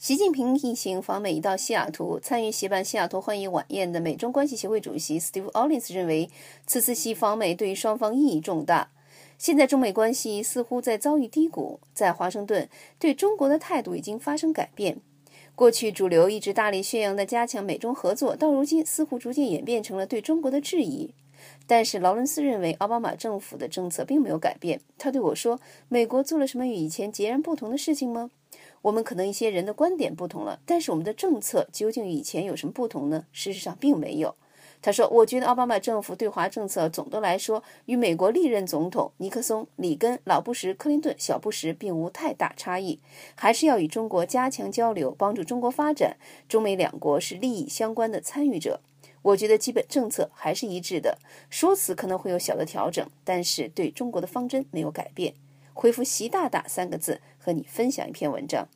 习近平一行访美一到西雅图，参与协办西雅图欢迎晚宴的美中关系协会主席 Steve Ollins 认为，此次习访美对于双方意义重大。现在中美关系似乎在遭遇低谷，在华盛顿对中国的态度已经发生改变。过去主流一直大力宣扬的加强美中合作，到如今似乎逐渐演变成了对中国的质疑。但是劳伦斯认为，奥巴马政府的政策并没有改变。他对我说：“美国做了什么与以前截然不同的事情吗？我们可能一些人的观点不同了，但是我们的政策究竟与以前有什么不同呢？事实上并没有。”他说：“我觉得奥巴马政府对华政策总的来说与美国历任总统尼克松、里根、老布什、克林顿、小布什并无太大差异，还是要与中国加强交流，帮助中国发展。中美两国是利益相关的参与者。我觉得基本政策还是一致的，说辞可能会有小的调整，但是对中国的方针没有改变。”回复习大大3个字，和你分享一篇文章。